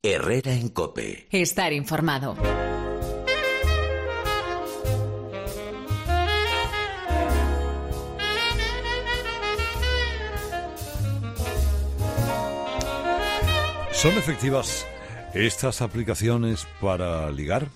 Herrera en COPE. Estar informado. ¿Son efectivas estas aplicaciones para ligar?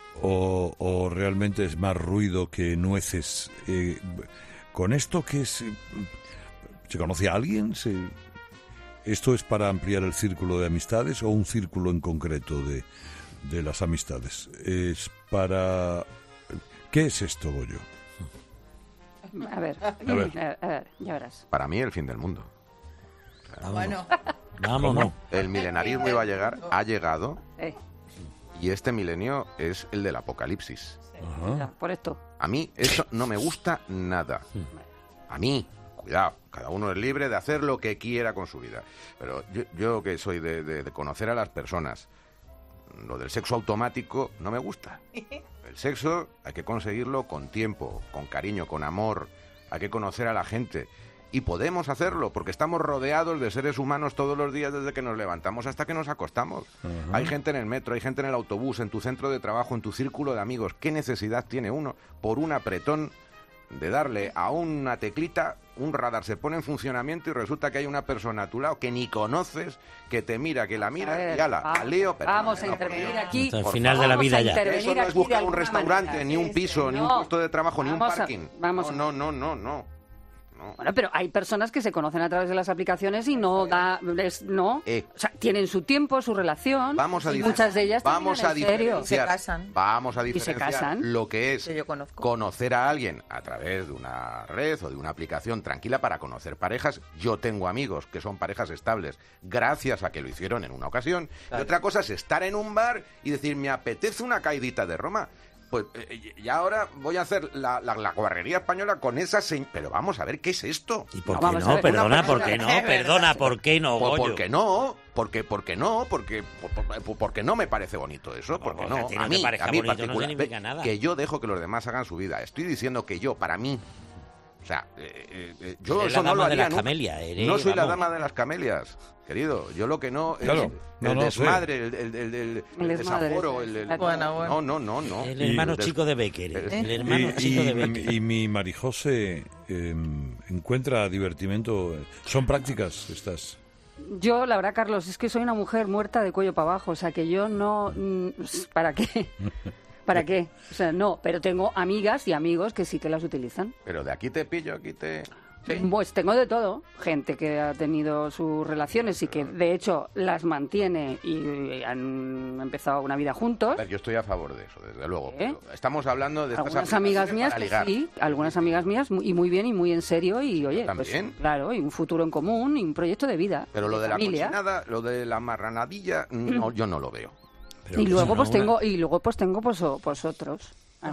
¿O realmente es más ruido que nueces? ¿Con esto qué es? ¿Se conoce a alguien? ¿Esto es para ampliar el círculo de amistades o un círculo en concreto de las amistades? ¿Es para...? ¿Qué es esto, Goyo? A ver, ya verás. Para mí, el fin del mundo. Bueno. Vamos. El milenarismo iba a llegar, ha llegado, y este milenio es el del apocalipsis. Ya, por esto. A mí eso no me gusta nada. A mí, cuidado, cada uno es libre de hacer lo que quiera con su vida. Pero yo que soy de conocer a las personas, lo del sexo automático no me gusta. El sexo hay que conseguirlo con tiempo, con cariño, con amor. Hay que conocer a la gente. Y podemos hacerlo, porque estamos rodeados de seres humanos todos los días desde que nos levantamos hasta que nos acostamos. Hay gente en el metro, hay gente en el autobús, en tu centro de trabajo, en tu círculo de amigos. ¿Qué necesidad tiene uno por un apretón de darle a una teclita, un radar se pone en funcionamiento y resulta que hay una persona a tu lado que ni conoces, que te mira, que la mira y ala, aleo, vamos a intervenir aquí. Al final de la vida ya. Eso no es buscar un restaurante, ni un piso, ni un puesto de trabajo, ni un parking. No. Bueno, pero hay personas que se conocen a través de las aplicaciones y no. O sea, tienen su tiempo, su relación. Y muchas de ellas vamos a serio. Se casan. Vamos a diferenciar lo que es yo conozco. Conocer a alguien a través de una red o de una aplicación tranquila para conocer parejas. Yo tengo amigos que son parejas estables gracias a que lo hicieron en una ocasión. Claro. Y otra cosa es estar en un bar y decir, me apetece una caidita de Roma. Pues y ahora voy a hacer la guarrería española con esa Pero vamos a ver, ¿qué es esto? ¿Y por qué no? Perdona, ¿por qué no? Perdona, ¿por qué no, Goyo? ¿Por qué no? Porque no me parece bonito eso. Porque no. A mí particular, que yo dejo que los demás hagan su vida. Estoy diciendo que yo, para mí... O sea, yo eso no lo haría nunca. No soy la dama de las camelias, querido. Yo lo que no es el desmadre, el desaforo, no. El hermano chico de Becker. El hermano chico de Becker. Y mi Marijose encuentra divertimento. ¿Son prácticas estas? Yo, la verdad, Carlos, es que soy una mujer muerta de cuello para abajo. O sea, que yo no... ¿Para qué? ¿Para qué? O sea, no, pero tengo amigas y amigos que sí que las utilizan. Pero de aquí te pillo, aquí te... ¿Sí? Pues tengo de todo. Gente que ha tenido sus relaciones y que, de hecho, las mantiene y han empezado una vida juntos. Yo estoy a favor de eso, desde luego. Estamos hablando de algunas amigas mías que sí, algunas amigas mías, y muy bien y muy en serio. Y, oye, ¿también? Pues, claro, y un futuro en común y un proyecto de vida. Pero lo de familia. La cochinada, lo de la marranadilla, no, yo no lo veo. Y luego, pues tengo otros.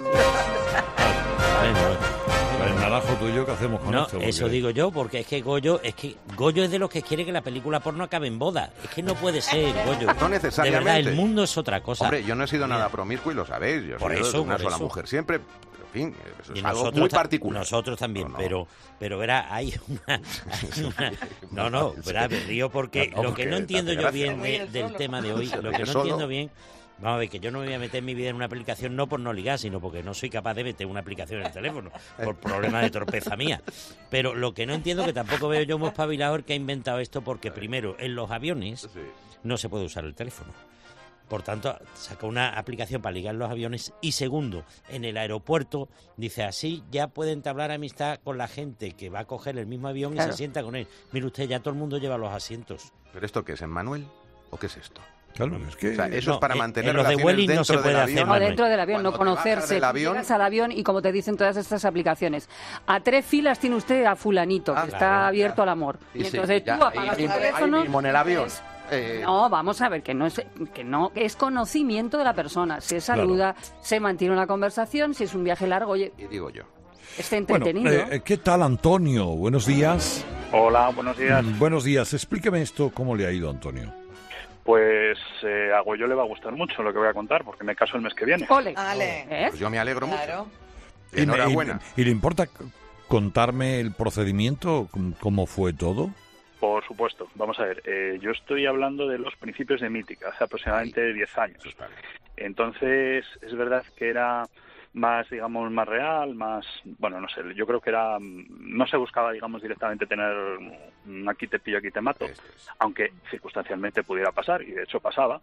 El naranjo tuyo, ¿qué hacemos con esto? No, eso digo yo, porque es que Goyo es de los que quiere que la película porno acabe en boda. Es que no puede ser, Goyo. No necesariamente. De verdad, el mundo es otra cosa. Hombre, yo no he sido nada promiscuo y lo sabéis. Yo por he sido eso, de una sola mujer siempre. En fin, eso es algo muy particular. Nosotros también, pero verá, hay una... verá, me río porque lo que no entiendo yo bien del tema de hoy, lo que no entiendo bien... Vamos a ver, que yo no me voy a meter mi vida en una aplicación no por no ligar, sino porque no soy capaz de meter una aplicación en el teléfono, por problemas de torpeza mía. Pero lo que no entiendo, que tampoco veo yo un espabilador que ha inventado esto, porque primero, en los aviones no se puede usar el teléfono. Por tanto, saca una aplicación para ligar los aviones. Y segundo, en el aeropuerto, dice así, ya puede entablar amistad con la gente que va a coger el mismo avión y se sienta con él. Mire usted, ya todo el mundo lleva los asientos. ¿Pero esto qué es, en manuel? ¿O qué es esto? Claro, es que... O sea, eso es para mantener los de Welling no se puede hacer. No, dentro del avión, no conocerse. Llegas al avión y, como te dicen todas estas aplicaciones, a 3 filas tiene usted a fulanito, que está abierto al amor. Y entonces tú apagas tu teléfono... Ahí mismo en el avión. No, vamos a ver, que es conocimiento de la persona. Se saluda, se mantiene una conversación, si es un viaje largo, oye... Y digo yo. Está entretenido. Bueno, ¿qué tal, Antonio? Buenos días. Hola, buenos días. Buenos días. Explíqueme esto, ¿cómo le ha ido, Antonio? Pues a Goyo le va a gustar mucho lo que voy a contar, porque me caso el mes que viene. ¡Ole! Pues yo me alegro mucho. Enhorabuena. ¿Y le importa contarme el procedimiento? ¿Cómo fue todo? Por supuesto. Vamos a ver, yo estoy hablando de los principios de Mythic, hace aproximadamente 10 años. Entonces, es verdad que era más, digamos, más real, más, bueno, no sé, yo creo que era, no se buscaba, digamos, directamente tener un aquí te pillo, aquí te mato, aunque circunstancialmente pudiera pasar, y de hecho pasaba.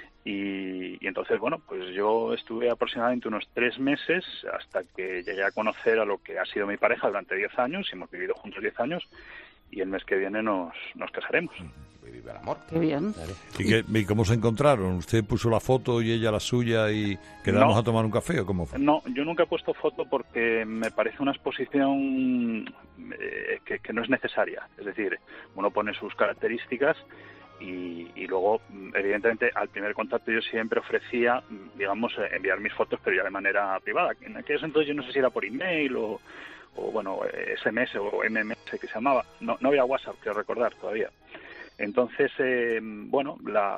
Y entonces, bueno, pues yo estuve aproximadamente unos 3 meses hasta que llegué a conocer a lo que ha sido mi pareja durante 10 años, y hemos vivido juntos 10 años, y el mes que viene nos casaremos. Vive el amor. Qué bien. ¿Y cómo se encontraron? ¿Usted puso la foto y ella la suya y quedamos a tomar un café o cómo fue? No, yo nunca he puesto foto porque me parece una exposición que no es necesaria. Es decir, uno pone sus características y luego, evidentemente, al primer contacto yo siempre ofrecía, digamos, enviar mis fotos, pero ya de manera privada. En aquellos entonces yo no sé si era por email o bueno, SMS o MMS que se llamaba. No había WhatsApp, quiero recordar todavía. Entonces, bueno,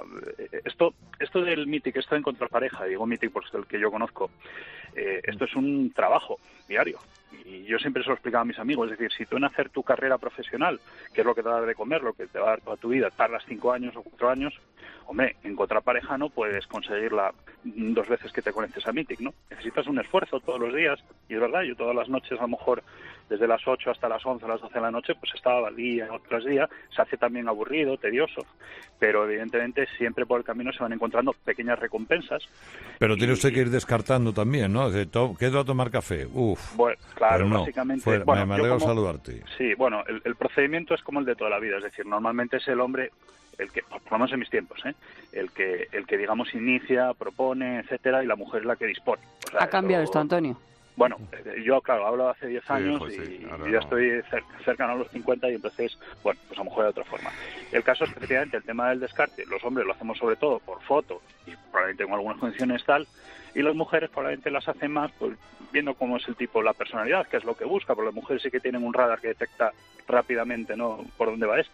esto del Mythic, esto de encontrar pareja, digo Mythic porque es el que yo conozco, esto es un trabajo diario. Y yo siempre se lo explicaba a mis amigos, es decir, si tú en hacer tu carrera profesional, que es lo que te va a dar de comer, lo que te va a dar toda tu vida, tardas 5 años o 4 años, hombre, encontrar pareja no puedes conseguirla 2 veces que te conectes a Mythic, ¿no? Necesitas un esfuerzo todos los días, y es verdad, yo todas las noches, a lo mejor desde las 8 hasta las 11, las 12 de la noche, pues estaba al día, otros días, se hace también aburrido, tedioso, pero evidentemente siempre por el camino se van encontrando pequeñas recompensas. Pero tiene usted que ir descartando también, ¿no? ¿Quedo a tomar café? Uf. Bueno, claro, básicamente... Bueno, me alegro saludarte. Sí, bueno, el procedimiento es como el de toda la vida, es decir, normalmente es el hombre el que, por lo menos en mis tiempos, el que digamos inicia, propone, etcétera, y la mujer es la que dispone. O sea, ¿Ha cambiado esto, Antonio? Bueno, yo, claro, hablo hace 10 años y ya estoy cercano a los 50 y entonces, bueno, pues a lo mejor de otra forma. El caso es que, efectivamente, el tema del descarte, los hombres lo hacemos sobre todo por fotos y probablemente con algunas condiciones tal, y las mujeres probablemente las hacen más pues viendo cómo es el tipo, la personalidad, que es lo que busca, porque las mujeres sí que tienen un radar que detecta rápidamente, ¿no?, por dónde va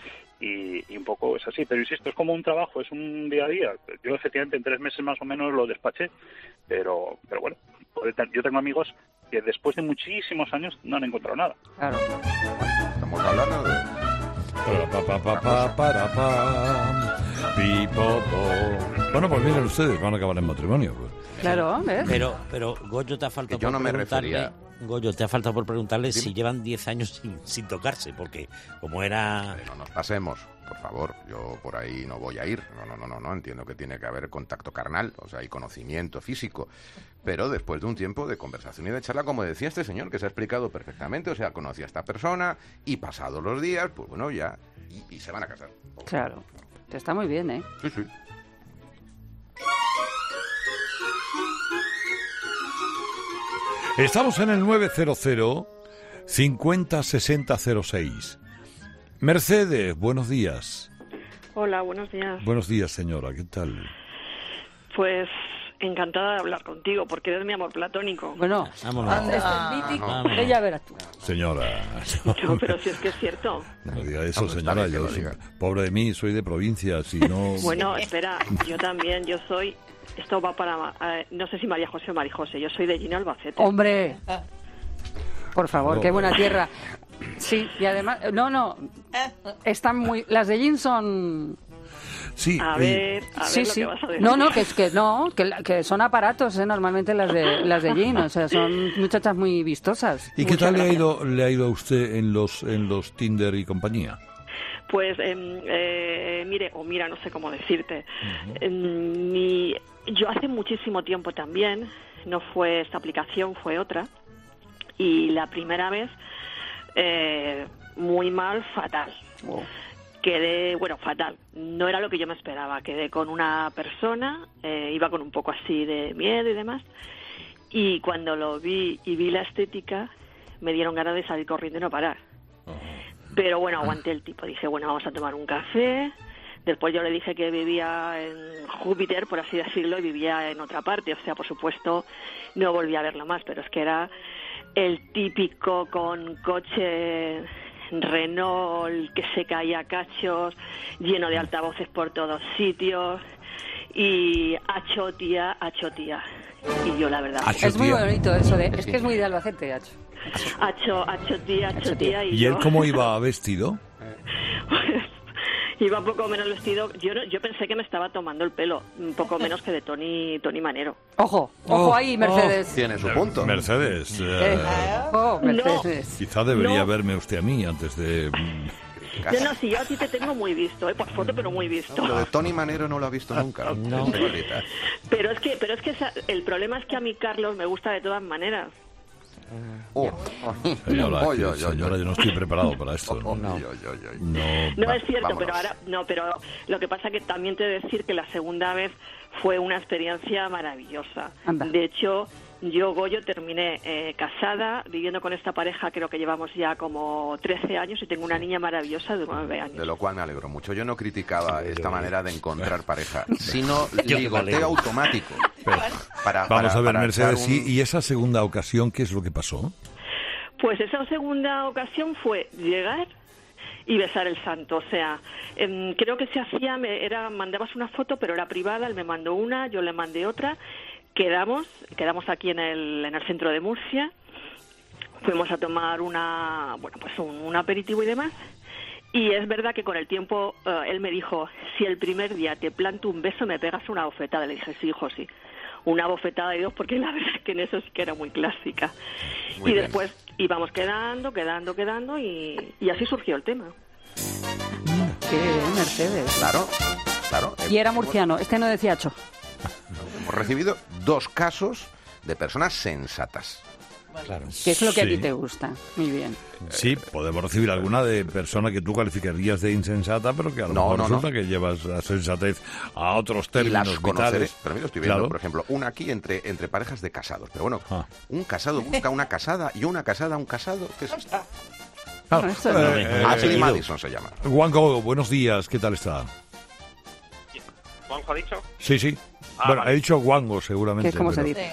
y un poco es así, pero insisto, es como un trabajo, es un día a día. Yo efectivamente en 3 meses más o menos lo despaché, pero bueno, yo tengo amigos que después de muchísimos años no han encontrado nada. Claro. Estamos hablando de... Bueno, pues miren ustedes, van a acabar en matrimonio. Claro, ¿ves? Pero Goyo, te ha faltado yo no me refería... Goyo, te ha faltado por preguntarle si llevan 10 años sin tocarse, porque como era... No nos pasemos, por favor, yo por ahí no voy a ir. No, entiendo que tiene que haber contacto carnal, o sea, hay conocimiento físico, pero después de un tiempo de conversación y de charla, como decía este señor, que se ha explicado perfectamente, o sea, conocí a esta persona y pasados los días, pues bueno, ya, y se van a casar. Claro, está muy bien, ¿eh? Sí. Estamos en el 900 50 60 06. Mercedes, buenos días. Hola, buenos días. Buenos días, señora, ¿qué tal? Pues encantada de hablar contigo, porque eres mi amor platónico. Bueno, ella verás tú. Señora. No, pero si es que es cierto. No diga eso, señora. Yo pobre de mí, soy de provincia, si no... Bueno, espera, yo también, yo soy... Esto va para... no sé si María José o María José, yo soy de Gino Albacete. ¡Hombre! Por favor, qué buena tierra. Sí, y además... No, están muy... Las de Gin son... Sí, a ver sí, lo que vas a decir. Que son aparatos, normalmente las de Gin, o sea, son muchachas muy vistosas. ¿Y qué tal le ha ido a usted en los Tinder y compañía? Pues, mira, no sé cómo decirte. Yo hace muchísimo tiempo también, no fue esta aplicación, fue otra, y la primera vez, muy mal, fatal. Wow. Quedé, fatal. No era lo que yo me esperaba. Quedé con una persona, iba con un poco así de miedo y demás, y cuando lo vi y vi la estética, me dieron ganas de salir corriendo y no parar. Pero bueno, aguanté el tipo. Dije, vamos a tomar un café. Después yo le dije que vivía en Júpiter, por así decirlo, y vivía en otra parte. O sea, por supuesto, no volví a verlo más, pero es que era el típico con coche Renault que se caía a cachos, lleno de altavoces por todos sitios, y acho tía. Y yo, la verdad... Es muy bonito eso es que es muy de Albacete, acho. Acho tía. ¿Y él cómo iba vestido? Iba un poco menos vestido. Yo pensé que me estaba tomando el pelo, un poco menos que de Tony Manero. Ojo ahí, Mercedes. Tiene su punto. Mercedes. Mercedes. Quizá debería verme usted a mí antes de... No, si yo a ti te tengo muy visto, por foto, pero muy visto. Lo de Tony Manero no lo ha visto nunca. No. Pero es que el problema es que a mí Carlos me gusta de todas maneras. Señora, yo no estoy preparado para esto. No es cierto, vámonos. pero lo que pasa que también te he de decir que la segunda vez fue una experiencia maravillosa. Anda. De hecho, yo, Goyo, terminé casada, viviendo con esta pareja, creo que llevamos ya como 13 años y tengo una niña maravillosa de 9 años. De lo cual me alegro mucho. Yo no criticaba esta manera de encontrar pareja, sino ligoteo automático. Vamos a ver, Mercedes, ¿y esa segunda ocasión qué es lo que pasó? Pues esa segunda ocasión fue llegar y besar el santo. O sea, creo que se hacía, mandabas una foto, pero era privada, él me mandó una, yo le mandé otra. Quedamos aquí en el centro de Murcia, fuimos a tomar un aperitivo y demás, y es verdad que con el tiempo él me dijo, si el primer día te planto un beso me pegas una bofetada. Le dije, sí, hijo, sí, una bofetada de dos, porque la verdad es que en eso sí que era muy clásica. Muy bien. Después íbamos quedando y así surgió el tema. Qué Mercedes. Claro. Y era murciano, no decía cho. Hemos recibido 2 casos de personas sensatas. Claro. Que es lo que a ti te gusta. Muy bien. Sí, podemos recibir alguna de persona que tú calificarías de insensata, pero que a lo mejor resulta que llevas la sensatez a otros términos y las conoceré, vitales. pero mira, estoy viendo, por ejemplo, una aquí entre parejas de casados. Pero bueno, un casado busca una casada y una casada un casado. ¿Qué es esto? Ashley Madison se llama. Juanjo, buenos días, ¿qué tal está? ¿Juanjo ha dicho? Sí. Bueno, vale. He dicho guango, seguramente. Que es como se dice.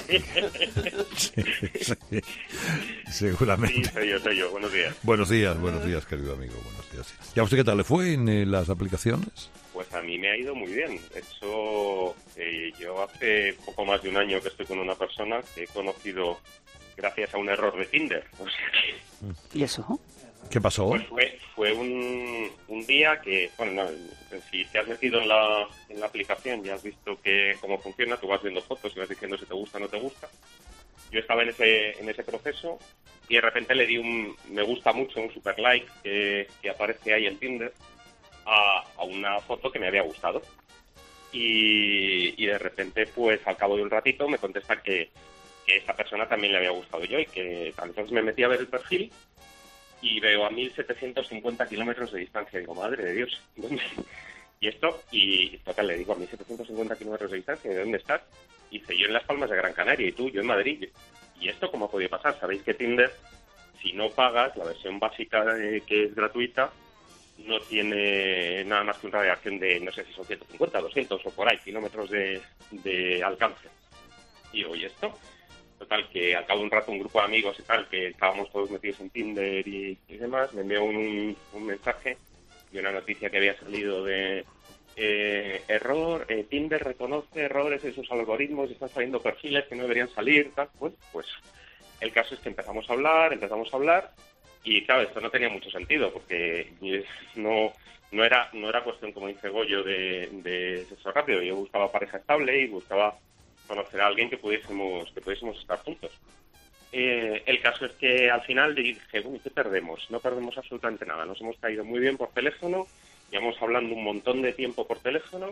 Sí, seguramente. Sí, soy yo. Buenos días. Buenos días, querido amigo. Buenos días. ¿Y a usted qué tal le fue en las aplicaciones? Pues a mí me ha ido muy bien. De hecho, yo hace poco más de un año que estoy con una persona que he conocido gracias a un error de Tinder. O sea que... ¿Y eso? ¿Qué pasó? Pues fue un día que, bueno, si te has metido en la aplicación y has visto cómo funciona, tú vas viendo fotos y vas diciendo si te gusta o no te gusta. Yo estaba en ese proceso y de repente le di un me gusta mucho, un super like que aparece ahí en Tinder a una foto que me había gustado. Y de repente, pues al cabo de un ratito me contesta que esta persona también le había gustado yo y que entonces me metí a ver el perfil y veo a 1.750 kilómetros de distancia. Digo, madre de Dios, ¿dónde? Y total, le digo, a 1.750 kilómetros de distancia, ¿de dónde estás? Y dice, yo en Las Palmas de Gran Canaria, y tú, yo en Madrid. ¿Y esto cómo ha podido pasar? Sabéis que Tinder, si no pagas, la versión básica que es gratuita, no tiene nada más que una radiación de, no sé si son 150, 200 o por ahí, kilómetros de alcance. Y digo, ¿y esto? Total, que al cabo de un rato un grupo de amigos y tal, que estábamos todos metidos en Tinder y demás, me envió un mensaje de una noticia que había salido de error, Tinder reconoce errores en sus algoritmos y están saliendo perfiles que no deberían salir, tal. Pues el caso es que empezamos a hablar y claro, esto no tenía mucho sentido porque no era cuestión, como dice Goyo, de sexo rápido. Yo buscaba pareja estable y buscaba conocer a alguien que pudiésemos estar juntos. El caso es que al final dije, bueno, ¿qué perdemos? No perdemos absolutamente nada. Nos hemos caído muy bien por teléfono, llevamos hablando un montón de tiempo por teléfono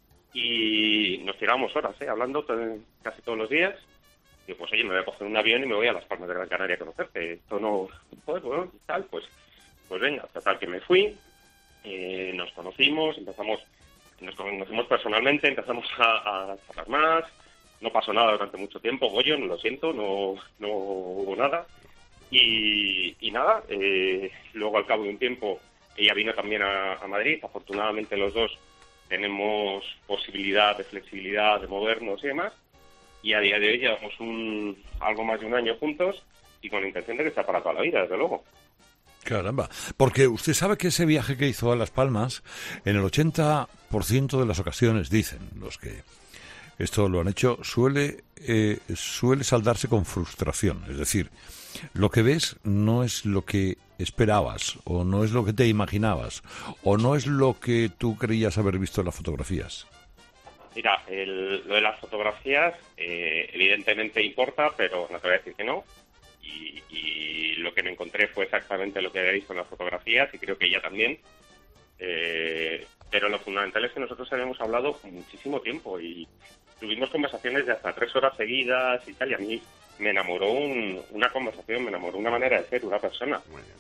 y nos tiramos horas, hablando casi todos los días. Y pues oye, me voy a coger un avión y me voy a Las Palmas de Gran Canaria a conocerte. Esto no... Pues bueno, tal, pues venga, total que me fui, nos conocimos, nos conocimos personalmente, empezamos a charlar más. No pasó nada durante mucho tiempo, Goyo, no lo siento, no hubo nada. Y nada, luego al cabo de un tiempo ella vino también a Madrid. Afortunadamente los dos tenemos posibilidad de flexibilidad, de movernos y demás. Y a día de hoy llevamos algo más de un año juntos y con la intención de que sea para toda la vida, desde luego. Caramba, porque usted sabe que ese viaje que hizo a Las Palmas, en el 80% de las ocasiones, dicen los que esto lo han hecho, suele saldarse con frustración. Es decir, lo que ves no es lo que esperabas, o no es lo que te imaginabas, o no es lo que tú creías haber visto en las fotografías? Mira, lo de las fotografías evidentemente importa, pero no te voy a decir que no. Y lo que me encontré fue exactamente lo que había visto en las fotografías, y creo que ella también. Pero lo fundamental es que nosotros habíamos hablado muchísimo tiempo y tuvimos conversaciones de hasta 3 horas seguidas y tal, y a mí me enamoró una conversación, me enamoró una manera de ser, una persona,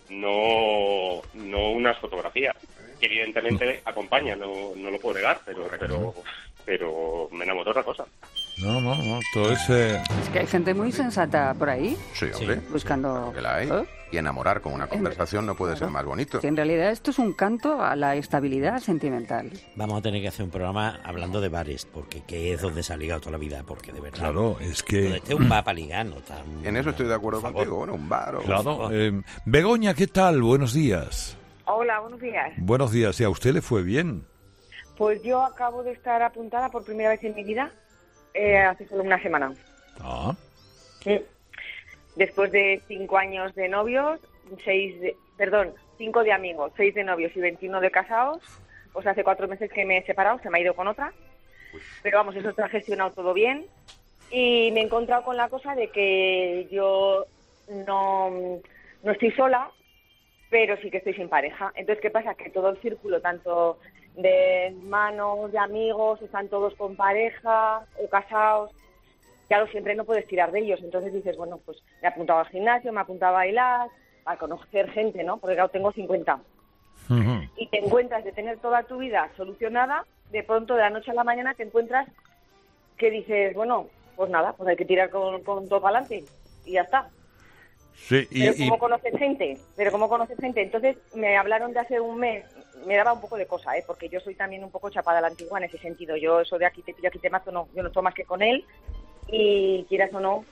no unas fotografías, que evidentemente acompañan, no lo puedo negar, pero me enamoró otra cosa. No, todo es... Es que hay gente muy sensata por ahí. Sí, hombre. Buscando... Que la hay. Y enamorar con una conversación no puede ser más bonito. Que en realidad esto es un canto a la estabilidad sentimental. Vamos a tener que hacer un programa hablando de bares, porque que es donde se ha ligado toda la vida, porque de verdad... Claro, es que... Donde esté un bar para ligar, no está... En eso estoy de acuerdo contigo. Bueno, un bar o... Claro. Begoña, ¿qué tal? Buenos días. Hola, buenos días. Buenos días. ¿Y a usted le fue bien? Pues yo acabo de estar apuntada por primera vez en mi vida hace solo una semana. Ah. Sí. Después de 5 años de novios, 5 de amigos, 6 de novios y 21 de casados, pues hace 4 meses que me he separado, se me ha ido con otra. Pero vamos, eso está gestionado todo bien. Y me he encontrado con la cosa de que yo no estoy sola, pero sí que estoy sin pareja. Entonces, ¿qué pasa? Que todo el círculo, tanto de hermanos, de amigos, están todos con pareja o casados. Claro, siempre no puedes tirar de ellos. Entonces dices, bueno, pues me he apuntado al gimnasio, me he apuntado a bailar, a conocer gente, ¿no? Porque claro, tengo 50. Uh-huh. Y te encuentras de tener toda tu vida solucionada, de pronto de la noche a la mañana te encuentras que dices, bueno, pues nada, pues hay que tirar con todo para adelante y ya está. Sí, Pero ¿cómo conoces gente? Entonces me hablaron de hace un mes, me daba un poco de cosa, porque yo soy también un poco chapada a la antigua en ese sentido. Yo eso de aquí te pillo, aquí te mato, no, yo no estoy más que con él, y quieras o no,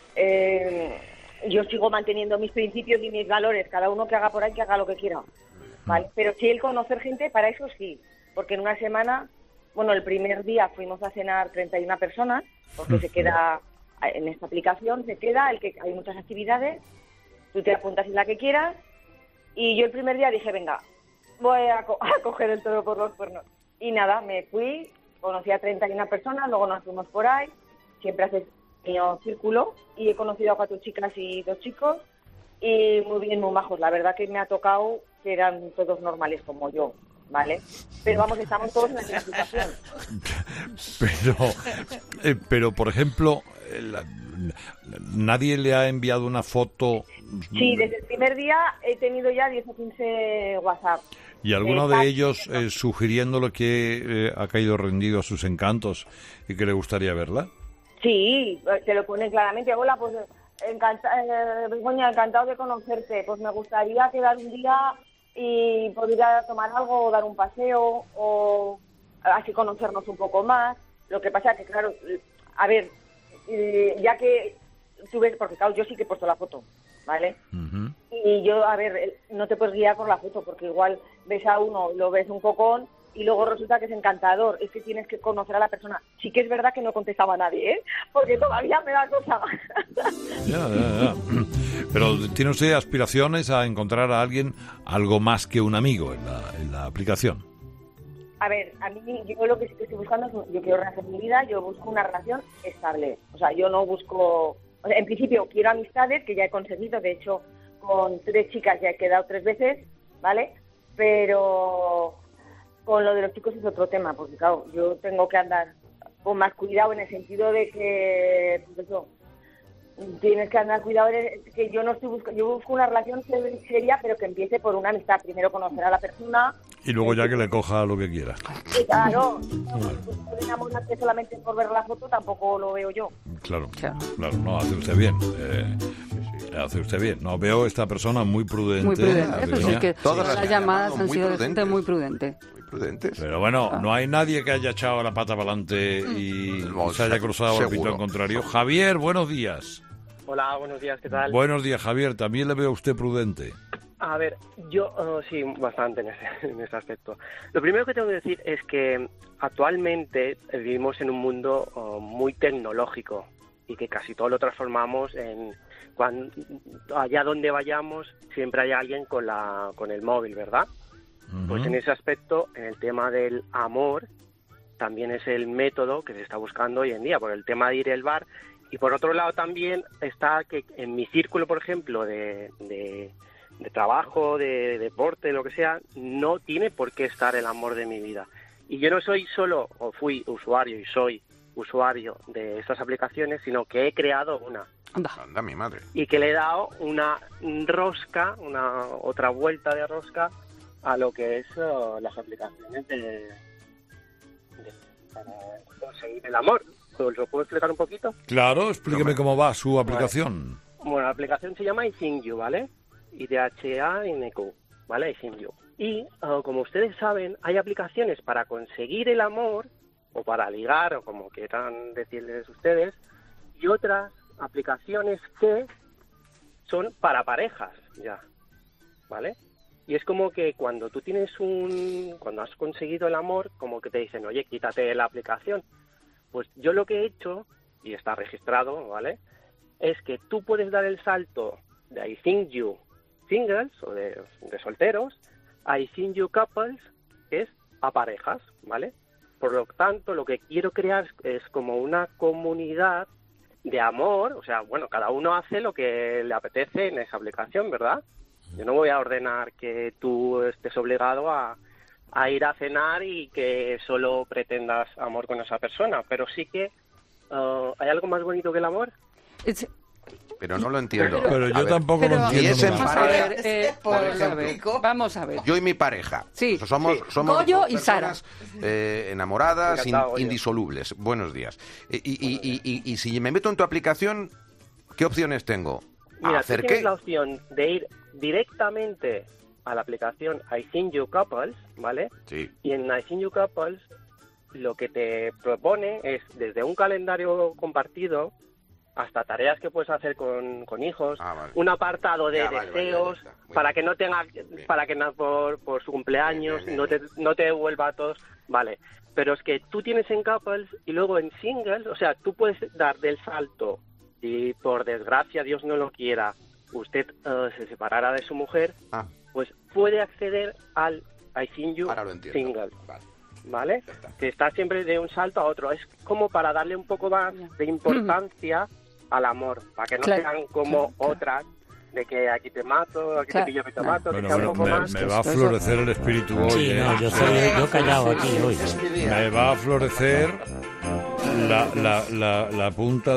yo sigo manteniendo mis principios y mis valores, cada uno que haga por ahí, que haga lo que quiera, ¿vale? Pero sí, el conocer gente, para eso sí, porque en una semana, bueno, el primer día fuimos a cenar 31 personas, porque se queda... En esta aplicación se queda el que hay muchas actividades, tú te apuntas en la que quieras, y yo el primer día dije, venga, voy a coger el toro por los cuernos. Y nada, me fui, conocí a 31 personas, luego nos fuimos por ahí, siempre haces pequeño círculo, y he conocido a 4 chicas y 2 chicos, y muy bien, muy majos. La verdad que me ha tocado que eran todos normales como yo, ¿vale? Pero vamos, estamos todos en la misma situación. Pero por ejemplo, nadie le ha enviado una foto. Sí, desde el primer día he tenido ya 10 o 15 WhatsApp. ¿Y alguno de ellos sugiriéndole que ha caído rendido a sus encantos y que le gustaría verla? Sí, te lo ponen claramente. Hola, pues Begoña, encantado de conocerte. Pues me gustaría quedar un día y poder ir a tomar algo o dar un paseo o así conocernos un poco más. Lo que pasa que, claro, a ver, ya que tú ves, porque claro, yo sí que he puesto la foto, ¿vale? Uh-huh. Y yo, a ver, no te puedes guiar por la foto, porque igual ves a uno, lo ves un cocón y luego resulta que es encantador. Es que tienes que conocer a la persona. Sí que es verdad que no contestaba a nadie, porque todavía me da cosa. Ya. Pero ¿tiene usted aspiraciones a encontrar a alguien algo más que un amigo en la aplicación? A ver, a mí, yo lo que sí que estoy buscando es, yo quiero rehacer mi vida, yo busco una relación estable. O sea, yo no busco... O sea, en principio quiero amistades, que ya he conseguido, de hecho, con 3 chicas ya he quedado 3 veces, ¿vale? Pero con lo de los chicos es otro tema, porque claro, yo tengo que andar con más cuidado en el sentido de que, pues eso, tienes que andar cuidado, que yo no estoy buscando, yo busco una relación seria, pero que empiece por una amistad. Primero conocer a la persona y luego ya que le coja lo que quiera. Y claro, no enamorarte solamente por ver la foto, tampoco lo veo yo. Claro, no, hace usted bien. Hace usted bien. No, veo esta persona muy prudente. Muy prudente, pues es que todas las llamadas han sido de gente muy prudente. Pero bueno, no hay nadie que haya echado la pata para adelante y se haya cruzado al pito contrario. Javier, buenos días. Hola, buenos días, ¿qué tal? Buenos días, Javier. También le veo a usted prudente. A ver, yo sí, bastante en ese aspecto. Lo primero que tengo que decir es que actualmente vivimos en un mundo muy tecnológico y que casi todo lo transformamos en allá donde vayamos siempre hay alguien con el móvil, ¿verdad? Pues en ese aspecto, en el tema del amor, también es el método que se está buscando hoy en día, por el tema de ir al bar. Y por otro lado también está que en mi círculo, por ejemplo, de trabajo, de deporte, lo que sea, no tiene por qué estar el amor de mi vida. Y yo no soy solo, o fui usuario y soy usuario de estas aplicaciones, sino que he creado una. Anda, mi madre. Y que le he dado una rosca, otra vuelta de rosca a lo que es las aplicaciones para conseguir el amor. ¿Lo puedo explicar un poquito? Claro, explíqueme cómo va su aplicación. Bueno, la aplicación se llama I Think You, ¿vale? ITHANQ, ¿vale? I Think You. Y, como ustedes saben, hay aplicaciones para conseguir el amor, o para ligar, o como quieran decirles ustedes, y otras aplicaciones que son para parejas, ya, ¿vale? Y es como que cuando tú cuando has conseguido el amor, como que te dicen, oye, quítate la aplicación. Pues yo lo que he hecho, y está registrado, ¿vale?, es que tú puedes dar el salto de I Think You Singles, o de solteros, a I Think You Couples, que es a parejas, ¿vale? Por lo tanto, lo que quiero crear es como una comunidad de amor, o sea, bueno, cada uno hace lo que le apetece en esa aplicación, ¿verdad? Yo no voy a ordenar que tú estés obligado a ir a cenar y que solo pretendas amor con esa persona, pero sí que ¿hay algo más bonito que el amor? Pero no lo entiendo. Pero yo tampoco lo entiendo. Y es en pareja, por ejemplo, vamos a ver. Yo y mi pareja. Sí. Somos Goyo y Sara. Enamoradas, indisolubles. Buenos días. Y si me meto en tu aplicación, ¿qué opciones tengo? Mira, tú tienes la opción de ir directamente a la aplicación I Think You Couples, ¿vale? Sí. Y en I Think You Couples lo que te propone es desde un calendario compartido hasta tareas que puedes hacer con hijos, vale. Un apartado de deseos, vale, para que no tenga, para que por su cumpleaños bien. No te devuelva a todos, vale. Pero es que tú tienes en couples y luego en singles, o sea, tú puedes dar del salto y por desgracia, Dios no lo quiera, usted se separara de su mujer, pues puede acceder al I Think You Single. ¿Vale? Que está siempre de un salto a otro. Es como para darle un poco más de importancia al amor, para que no sean como otras de que aquí te mato, aquí te pillo que te mato. Bueno, que sea un poco más. Me va a florecer el espíritu hoy. Sí, no, yo callado aquí hoy. Me va a florecer la punta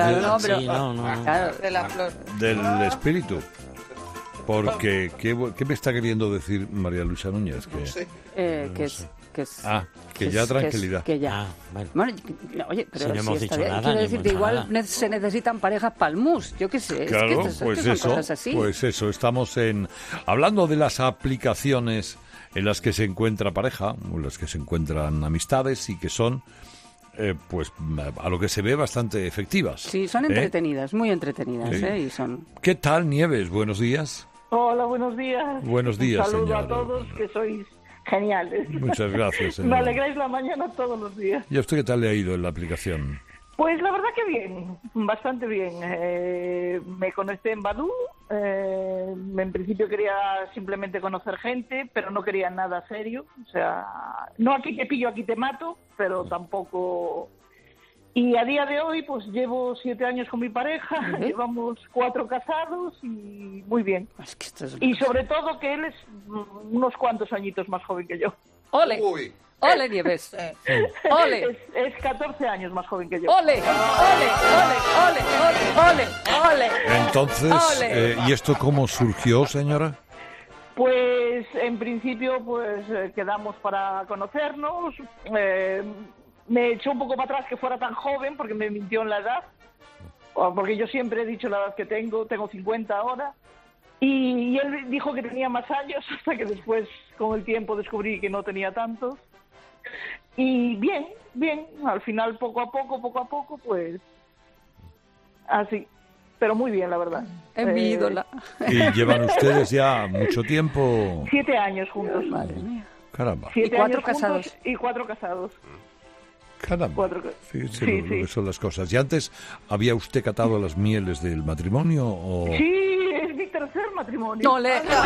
de la flor del espíritu. Porque, ¿qué me está queriendo decir María Luisa Núñez? Que ya tranquilidad. Que ya. Bueno, oye, pero si no hemos dicho nada, quiero decir que igual se necesitan parejas palmus, yo qué sé. Claro, es que son cosas así. Pues eso, estamos hablando de las aplicaciones en las que se encuentra pareja, en las que se encuentran amistades y que son, pues, a lo que se ve bastante efectivas. Sí, son entretenidas, muy entretenidas, sí. Y son... ¿Qué tal, Nieves? Buenos días. Hola, buenos días. Buenos días, Un saludo señora. a todos, que sois geniales. Muchas gracias, señora. Me alegráis la mañana todos los días. ¿Y a usted qué tal le ha ido en la aplicación? Pues la verdad que bien, bastante bien. Me conecté en Badoo. En principio quería simplemente conocer gente, pero no quería nada serio. O sea, no aquí te pillo, aquí te mato, pero tampoco... Y a día de hoy, pues llevo 7 años con mi pareja, llevamos 4 casados y muy bien. Es que esto es... Y sobre todo que él es unos cuantos añitos más joven que yo. ¡Ole! Uy. ¡Ole, Nieves! ¡Ole! Es 14 años más joven que yo. ¡Ole! ¡Ole! Entonces, ¡Ole! ¿y esto cómo surgió, señora? Pues en principio pues quedamos para conocernos. Me echó un poco para atrás que fuera tan joven porque me mintió en la edad, porque yo siempre he dicho la edad que tengo 50 ahora, y él dijo que tenía más años hasta que después con el tiempo descubrí que no tenía tantos. Y bien, al final poco a poco, pues así, pero muy bien, la verdad. Es mi ídola. ¿Y llevan ustedes ya mucho tiempo? 7 años juntos. Madre mía. Caramba. 7 ¿Y 4 años casados? Juntos y 4 casados. Caramba. 4 Fíjese lo que son las cosas. ¿Y antes había usted catado las mieles del matrimonio o...? Sí, es mi tercer matrimonio. No. A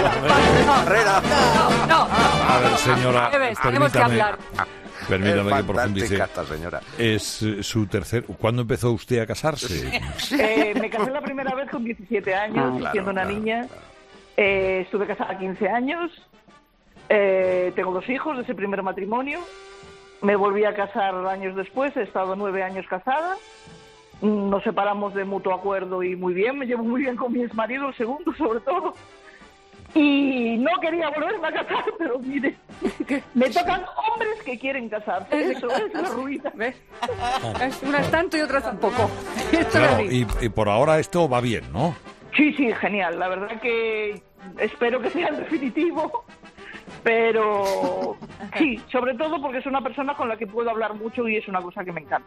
ver, señora, tenemos que hablar. Permítame que profundice. Señora. Es su tercer... ¿Cuándo empezó usted a casarse? Me casé la primera vez con 17 años, siendo una niña. Estuve casada 15 años. Tengo 2 hijos de ese primer matrimonio. Me volví a casar años después. He estado 9 años casada. Nos separamos de mutuo acuerdo y muy bien. Me llevo muy bien con mi exmarido, el segundo sobre todo. Y no quería volverme a casar, pero mire, me tocan hombres que quieren casarse. Eso es la ruina. ¿Ves? Unas tanto y otras tampoco. Claro, y por ahora esto va bien, ¿no? Sí, genial. La verdad que espero que sea el definitivo. Pero sí, sobre todo porque es una persona con la que puedo hablar mucho y es una cosa que me encanta.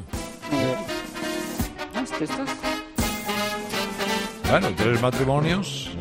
Bueno, 3 matrimonios.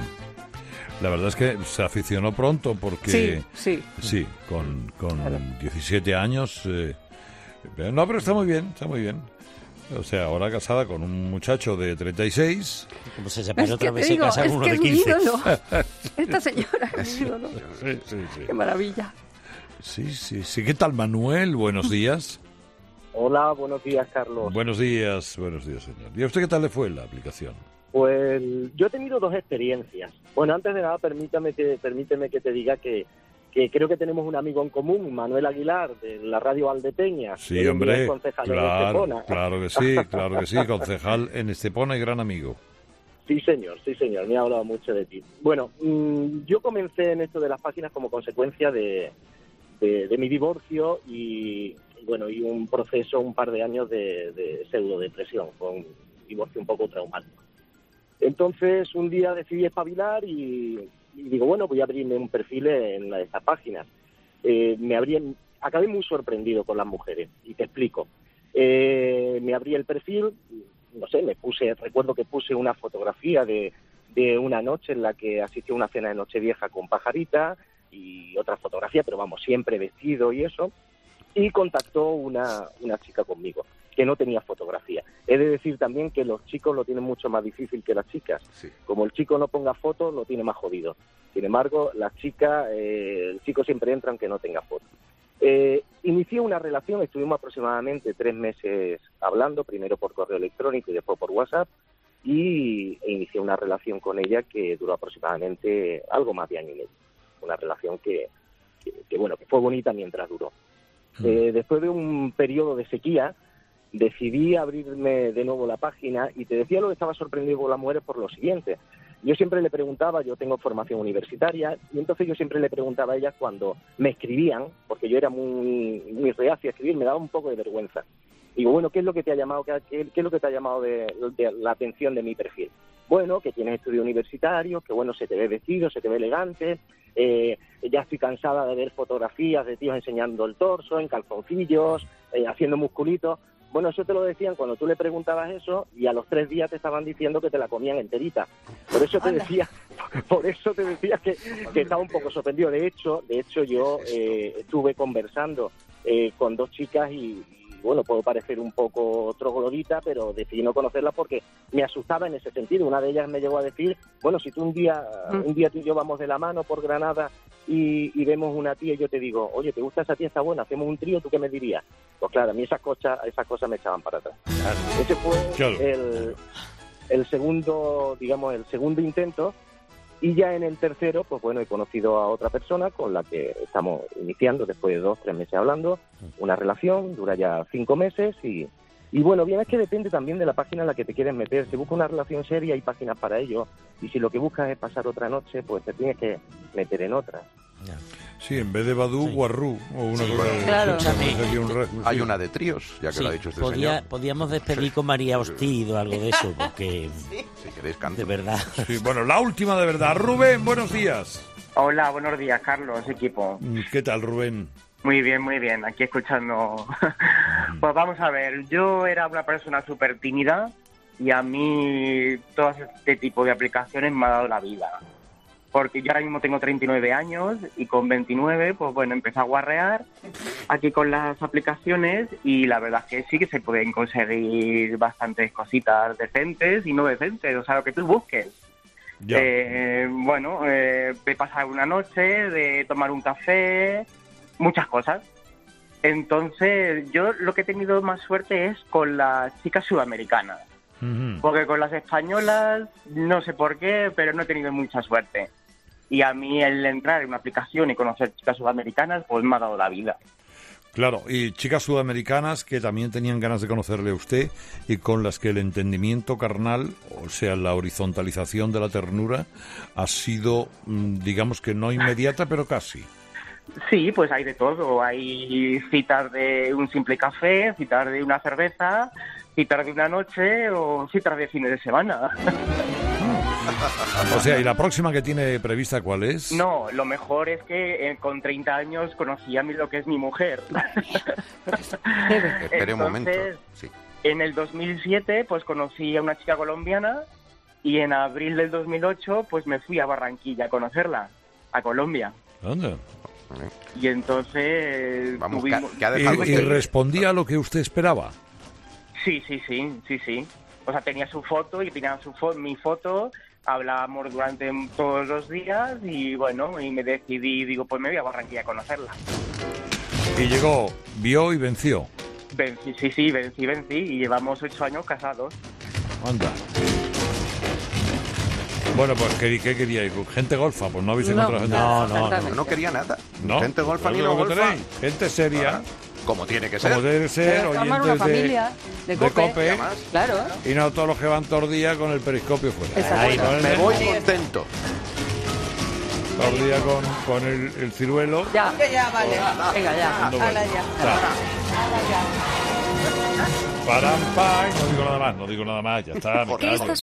La verdad es que se aficionó pronto porque... Sí, con 17 años... no, pero está muy bien. O sea, ahora casada con un muchacho de 36. Como se separa otra vez, se casa con uno de 15. Esta señora es mi ídolo. Sí. Qué maravilla. Sí. ¿Qué tal, Manuel? Buenos días. Hola, buenos días, Carlos. Buenos días, señor. ¿Y a usted qué tal le fue la aplicación? Pues yo he tenido 2 experiencias. Bueno, antes de nada, permíteme que te diga que creo que tenemos un amigo en común, Manuel Aguilar, de la radio Valdepeña. Sí, hombre, claro que sí, concejal en Estepona y gran amigo. Sí, señor, me ha hablado mucho de ti. Bueno, yo comencé en esto de las páginas como consecuencia de mi divorcio y un proceso, un par de años de pseudodepresión, con un divorcio un poco traumático. Entonces, un día decidí espabilar y digo, bueno, voy a abrirme un perfil en una de estas páginas. Acabé muy sorprendido con las mujeres, y te explico. Me abrí el perfil, no sé, recuerdo que puse una fotografía de una noche en la que asistí a una cena de Nochevieja con pajarita y otra fotografía, pero vamos, siempre vestido y eso, y contactó una chica conmigo, que no tenía fotografía. He de decir también que los chicos lo tienen mucho más difícil que las chicas. Sí. Como el chico no ponga fotos, lo tiene más jodido. Sin embargo, las chicas, el chico siempre entra aunque no tenga fotos. Inicié una relación, estuvimos aproximadamente 3 meses hablando, primero por correo electrónico y después por WhatsApp, e inicié una relación con ella que duró aproximadamente algo más de año y medio. Una relación que fue bonita mientras duró. Después de un periodo de sequía, decidí abrirme de nuevo la página y te decía lo que estaba sorprendido con las mujeres por lo siguiente. Yo siempre le preguntaba, yo tengo formación universitaria, y entonces yo siempre le preguntaba a ellas cuando me escribían, porque yo era muy reacio a escribir, me daba un poco de vergüenza. Digo, bueno, ¿qué es lo que te ha llamado, qué es lo que te ha llamado de la atención de mi perfil? Bueno, que tienes estudios universitarios, que bueno, se te ve vestido, se te ve elegante, ya estoy cansada de ver fotografías de tíos enseñando el torso, en calzoncillos, haciendo musculitos. Bueno, eso te lo decían cuando tú le preguntabas eso y a los 3 días te estaban diciendo que te la comían enterita. Por eso te decía que estaba un poco sorprendido. De hecho yo estuve conversando con 2 chicas y bueno, puedo parecer un poco troglodita, pero decidí no conocerlas porque me asustaba en ese sentido. Una de ellas me llegó a decir, bueno, si tú un día tú y yo vamos de la mano por Granada y vemos una tía y yo te digo, oye, ¿te gusta esa tía? Está buena, hacemos un trío, ¿tú qué me dirías? Pues claro, a mí esas cosas me echaban para atrás. Claro. Ese fue el segundo intento. Y ya en el tercero, pues bueno, he conocido a otra persona con la que estamos iniciando, después de 2-3 meses hablando, una relación, dura ya 5 meses y bueno, bien, es que depende también de la página en la que te quieres meter. Si buscas una relación seria, hay páginas para ello, y si lo que buscas es pasar otra noche, pues te tienes que meter en otra. Sí, en vez de Badoo, Guarrú, o una cosa claro. Hay una de tríos, ya que lo ha dicho este señor. Podíamos despedir con María Hostido o algo de eso, porque si queréis canto. De verdad. Sí, bueno, la última de verdad. Rubén, buenos días. Hola, buenos días, Carlos, equipo. ¿Qué tal, Rubén? Muy bien, aquí escuchando. Pues vamos a ver, yo era una persona súper tímida y a mí todo este tipo de aplicaciones me ha dado la vida. porque yo ahora mismo tengo 39 años y con 29, pues bueno, empecé a guarrear aquí con las aplicaciones y la verdad es que sí que se pueden conseguir bastantes cositas decentes y no decentes, o sea, lo que tú busques. De pasar una noche, de tomar un café, muchas cosas. Entonces, yo lo que he tenido más suerte es con las chicas sudamericanas. Porque con las españolas, no sé por qué, pero no he tenido mucha suerte. Y a mí el entrar en una aplicación y conocer chicas sudamericanas, pues me ha dado la vida. Claro, y chicas sudamericanas que también tenían ganas de conocerle a usted y con las que el entendimiento carnal, o sea, la horizontalización de la ternura, ha sido, digamos que no inmediata, pero casi. Sí, pues hay de todo. Hay citas de un simple café, citas de una cerveza, citas de una noche o citas de fines de semana. O sea, ¿y la próxima que tiene prevista cuál es? No, lo mejor es que con 30 años conocí a lo que es mi mujer. Espere un momento. Sí. En el 2007 pues conocí a una chica colombiana y en abril del 2008 pues me fui a Barranquilla a conocerla, a Colombia. ¿Dónde? Y entonces... Vamos, ¿Y respondía a lo que usted esperaba? Sí. O sea, tenía su foto y tenía mi foto, hablábamos durante todos los días y bueno, y me decidí, digo, pues me voy a Barranquilla a conocerla. Y llegó, vio y venció. Vencí y llevamos 8 años casados. Anda. Bueno, pues ¿qué quería? ¿Gente golfa? Pues no habéis encontrado gente. No quería nada. ¿No? Gente golfa ni no golfa. Gente seria. Como tiene que ser. Como debe ser, oyentes una familia de COPE. Claro. Y no todos los que van todo el día con el periscopio fuera. Me voy contento. Todo el día con el ciruelo. Ya. Ya, vale. Venga, ya. Hala ya. Param, no digo nada más, ya está. Me callo.